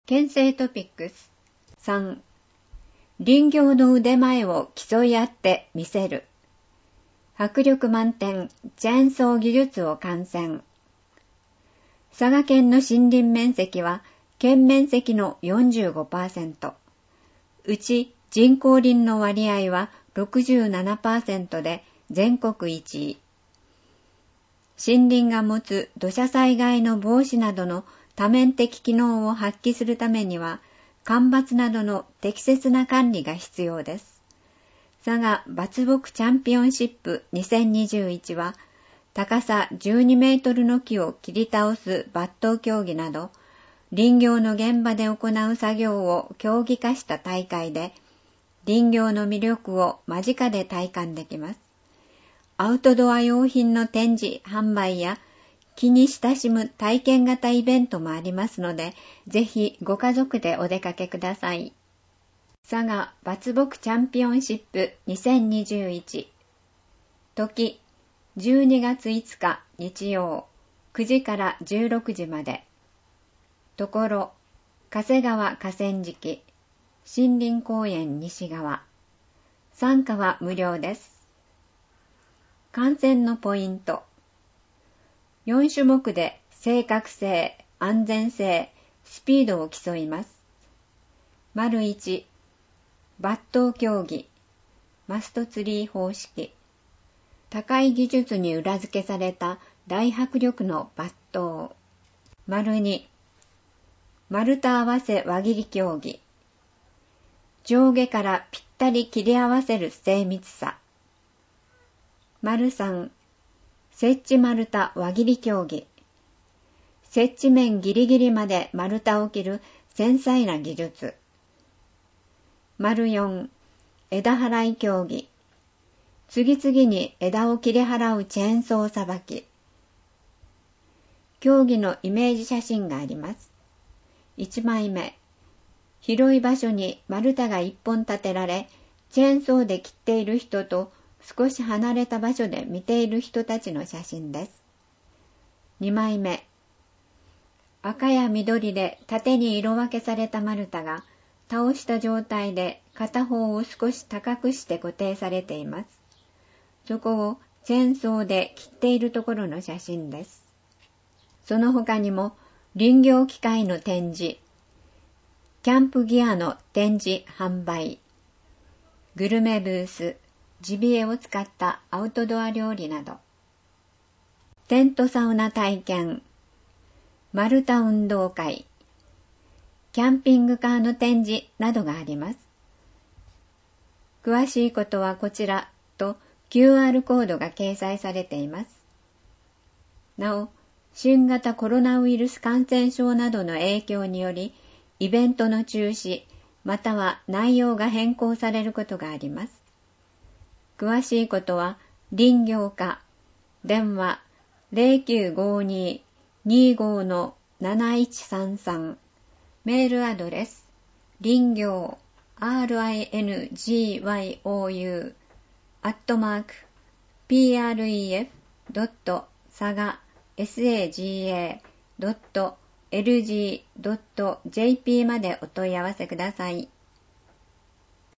県政トピックス。3、林業の腕前を競い合って見せる。迫力満点チェーンソー技術を観戦。佐賀県の森林面積は県面積の 45%。うち人工林の割合は 67% で全国1位。森林が持つ土砂災害の防止などの多面的機能を発揮するためには、間伐などの適切な管理が必要です。佐賀伐木チャンピオンシップ2021は、高さ12メートルの木を切り倒す伐倒競技など、林業の現場で行う作業を競技化した大会で、林業の魅力を間近で体感できます。アウトドア用品の展示、販売や、木に親しむ体験型イベントもありますので、ぜひご家族でお出かけください。佐賀伐木チャンピオンシップ2021。時、12月5日日曜、9時から16時まで。ところ、加瀬川河川敷、森林公園西側。参加は無料です。観戦のポイント。4種目で正確性、安全性、スピードを競います。1、抜刀競技、マストツリー方式。高い技術に裏付けされた大迫力の抜刀。2、丸太合わせ輪切り競技。上下からぴったり切り合わせる精密さ。3、接地丸太輪切り競技。接地面ギリギリまで丸太を切る繊細な技術。4、枝払い競技。次々に枝を切り払うチェーンソーさばき。競技のイメージ写真があります。1枚目。広い場所に丸太が1本立てられ、チェーンソーで切っている人と少し離れた場所で見ている人たちの写真です。2枚目。赤や緑で縦に色分けされた丸太が倒した状態で片方を少し高くして固定されています。そこをチェーンソーで切っているところの写真です。その他にも林業機械の展示、キャンプギアの展示販売、グルメブース、ジビエを使ったアウトドア料理など、テントサウナ体験、丸太運動会、キャンピングカーの展示などがあります。詳しいことはこちらと QR コードが掲載されています。なお、新型コロナウイルス感染症などの影響により、イベントの中止、または内容が変更されることがあります。詳しいことは、林業課、電話 0952-25-7133、メールアドレス、林業、ringyo@pref.saga.saga.lg.jp までお問い合わせください。